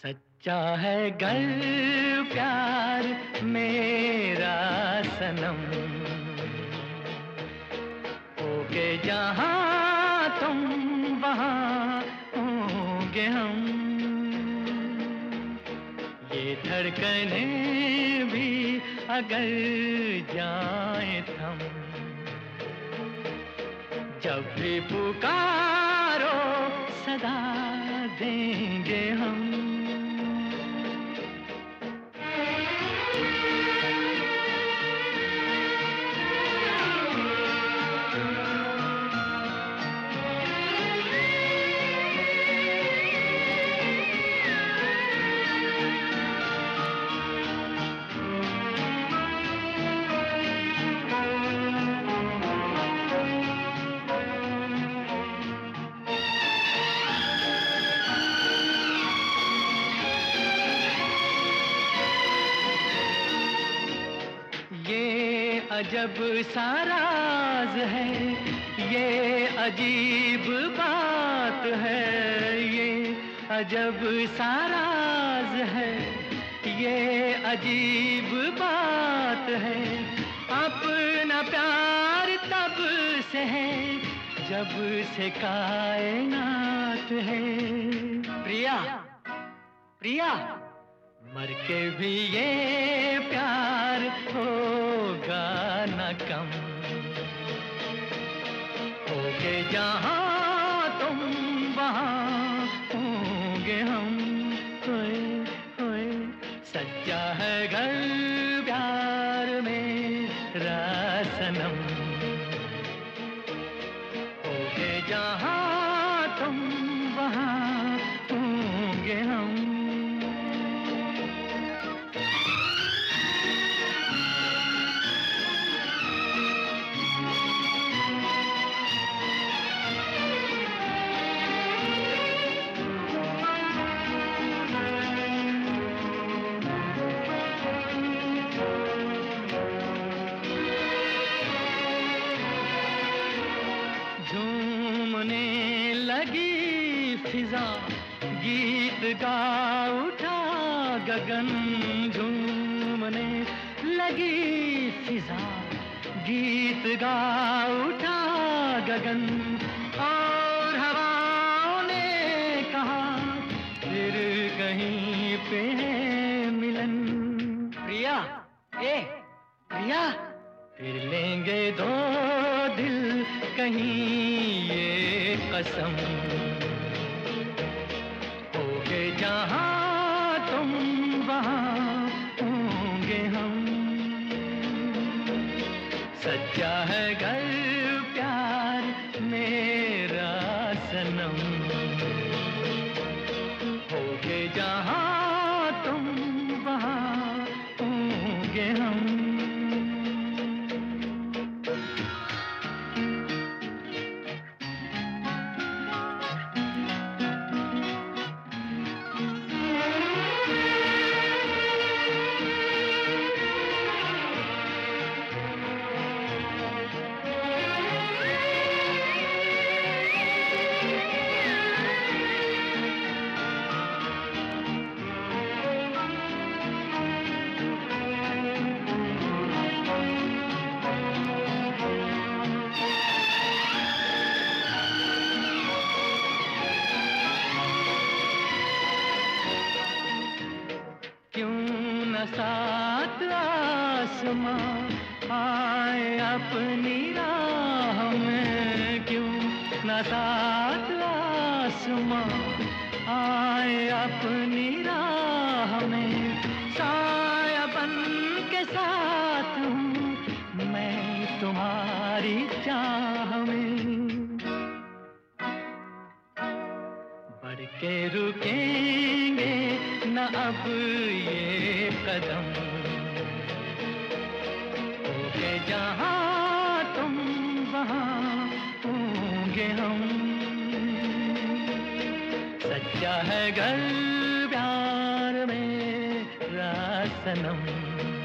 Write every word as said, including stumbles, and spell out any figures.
सच्चा है गर प्यार मेरा सनम, होके जहाँ तुम वहाँ होंगे हम। ये धड़कने भी अगर जाए थम, जब भी पुकारो सदा देंगे हम। अजब सा राज है, ये अजीब बात है। ये अजब सा राज है, ये अजीब बात है। अपना प्यार तब से है जब से कायनात है। प्रिया प्रिया, मर के भी ये प्यार होगा न कम, होके जहाँ तुम वहाँ होंगे हम। होए होए सच्चा है घर प्यार मेरा सनम, होके जहाँ तुम वहाँ होंगे हम। झूमने लगी फिजा, गीत गा उठा गगन। झूमने लगी फिजा, गीत गा उठा गगन। और हवाओं ने कहा फिर कहीं पे है मिलन। प्रिया ए प्रिया, फिर लेंगे दो दिल कहीं ये कसम, होके जहाँ तुम वहाँ होंगे हम। सच्चा है घर प्यार मेरा सनम, होके जहाँ तुम वहाँ होंगे हम। सात आसमां आए अपनी राह में, क्यों न सात आसमां आए अपनी राह में। साया बन के साथ हूँ मैं तुम्हारी चाह में, बढ़ के रुकेंगे न अब ये कदम, होके जहाँ तुम वहाँ होंगे हम। सच्चा है घर प्यार मेरा सनम,